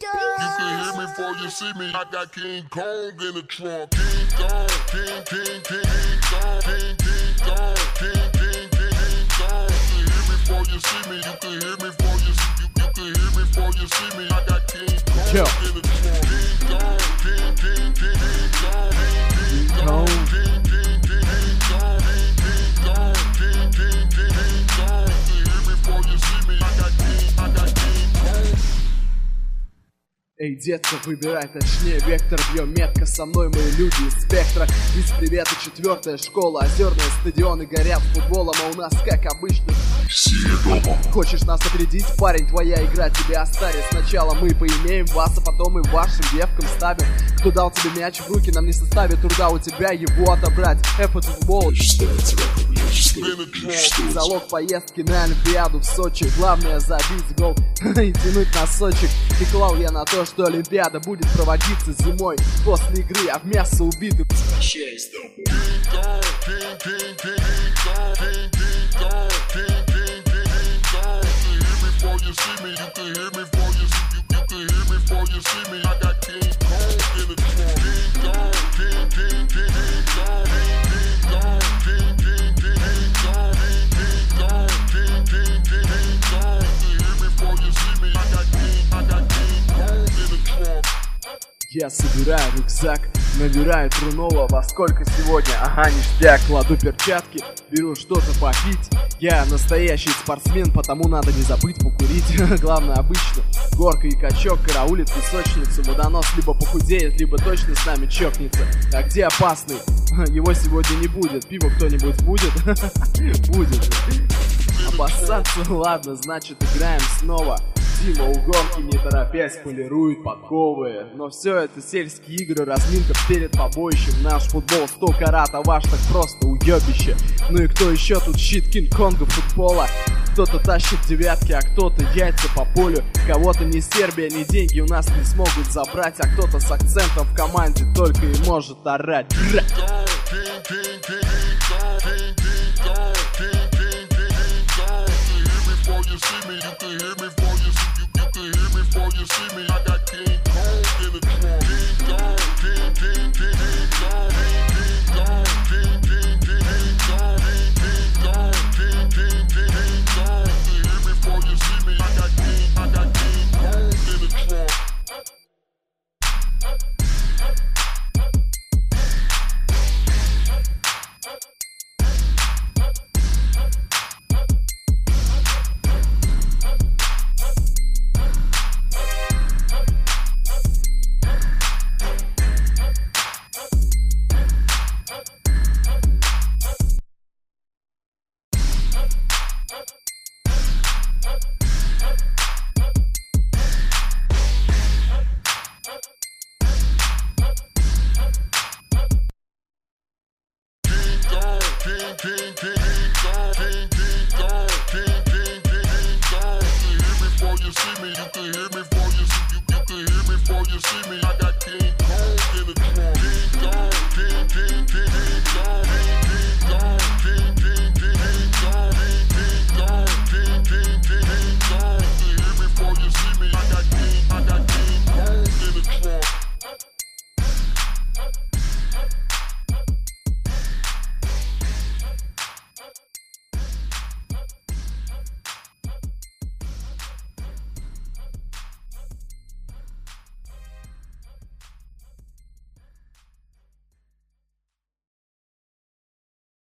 You can hear me before you see me. I got King Kong in the trunk. King Kong, King Kong, King Kong, King Kong. You can hear me before you see me. You can hear me before you see me. You can hear me before you see me. I got King Kong in the trunk. King Kong, King Kong, King Kong, King Kong, King Kong, King Kong. You can hear me before you see me. I got King Kong. Эй, детка, выбирай точнее вектор. Бьем метко со мной, мы люди из спектра. Виз привет и 4-я школа. Озерные стадионы горят футболом, а у нас как обычно все дома. Хочешь нас опередить, парень, твоя игра тебя оставит. Сначала мы поимеем вас, а потом и вашим девкам ставим. Кто дал тебе мяч в руки, нам не составит труда у тебя его отобрать. Это футбол. Залог поездки на Олимпиаду в Сочи. Главное забить гол и тянуть носочек. И клал я на то, что Олимпиада будет проводиться зимой. После игры, а в мясо убитых возвращаясь домой. Я собираю рюкзак, набираю Трунова. Во сколько сегодня? Ага, ништяк. Кладу перчатки, беру что-то попить. Я настоящий спортсмен, потому надо не забыть покурить. Главное обычно горка и качок караулит песочницу. Водонос либо похудеет, либо точно с нами чокнется. А где опасный? Его сегодня не будет. Пиво кто-нибудь будет? Будет. Опасаться? Ладно, значит играем снова. Дима у горки, не торопясь, полирует подковы. Но все это сельские игры, разминка перед побоищем. Наш футбол 100 карат, а ваш так просто уебище. Ну и кто еще тут щит Кинг-Конга футбола? Кто-то тащит девятки, а кто-то яйца по полю. Кого-то ни Сербия, ни деньги у нас не смогут забрать. А кто-то с акцентом в команде только и может орать. You see me, you can hear me before you see me. You can hear me before you see me. I got King Kong in the trunk. King Kong, King Kong, King Kong, King Kong, King Kong. You can hear me before you see me. I got King Kong in the trunk. You can hear me before you see me. I got King